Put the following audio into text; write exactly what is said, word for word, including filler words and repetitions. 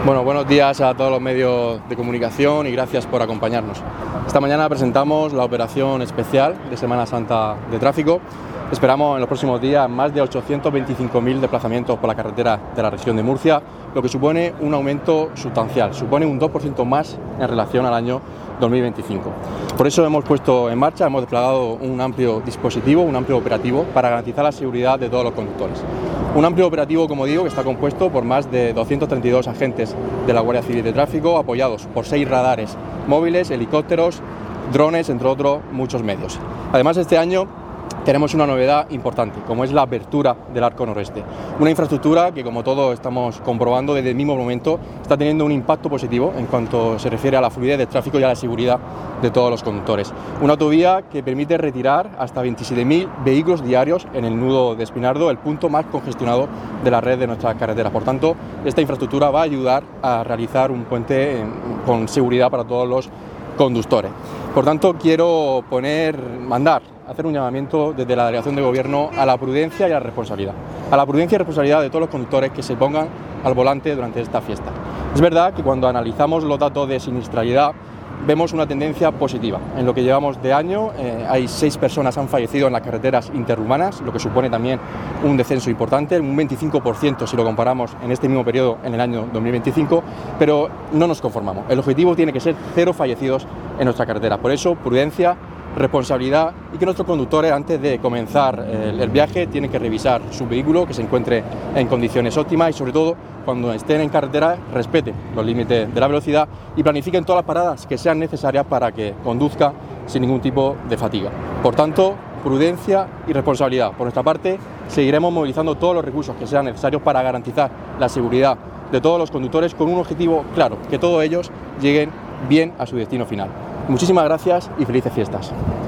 Bueno, buenos días a todos los medios de comunicación y gracias por acompañarnos. Esta mañana presentamos la operación especial de Semana Santa de tráfico. Esperamos en los próximos días más de ochocientos veinticinco mil desplazamientos por la carretera de la región de Murcia, lo que supone un aumento sustancial, supone un dos por ciento más en relación al año dos mil veinticinco. Por eso hemos puesto en marcha, hemos desplegado un amplio dispositivo, un amplio operativo para garantizar la seguridad de todos los conductores. Un amplio operativo, como digo, que está compuesto por más de doscientos treinta y dos agentes de la Guardia Civil de Tráfico, apoyados por seis radares móviles, helicópteros, drones, entre otros muchos medios. Además, este año tenemos una novedad importante, como es la apertura del Arco Noroeste. Una infraestructura que, como todos estamos comprobando desde el mismo momento, está teniendo un impacto positivo en cuanto se refiere a la fluidez del tráfico y a la seguridad de todos los conductores. Una autovía que permite retirar hasta veintisiete mil vehículos diarios en el nudo de Espinardo, el punto más congestionado de la red de nuestras carreteras. Por tanto, esta infraestructura va a ayudar a realizar un puente con seguridad para todos los conductores. Por tanto, quiero poner, mandar, hacer un llamamiento desde la Delegación de Gobierno a la prudencia y a la responsabilidad. A la prudencia y responsabilidad de todos los conductores que se pongan al volante durante esta fiesta. Es verdad que cuando analizamos los datos de siniestralidad vemos una tendencia positiva. En lo que llevamos de año eh, hay seis personas han fallecido en las carreteras interurbanas, lo que supone también un descenso importante, un veinticinco por ciento si lo comparamos en este mismo periodo en el año dos mil veinticinco, pero no nos conformamos. El objetivo tiene que ser cero fallecidos en nuestra carretera. Por eso, prudencia, responsabilidad y que nuestros conductores, antes de comenzar el, el viaje, tienen que revisar su vehículo, que se encuentre en condiciones óptimas y, sobre todo, cuando estén en carretera, respeten los límites de la velocidad y planifiquen todas las paradas que sean necesarias para que conduzca sin ningún tipo de fatiga. Por tanto, prudencia y responsabilidad. Por nuestra parte, seguiremos movilizando todos los recursos que sean necesarios para garantizar la seguridad de todos los conductores con un objetivo claro, que todos ellos lleguen bien a su destino final. Muchísimas gracias y felices fiestas.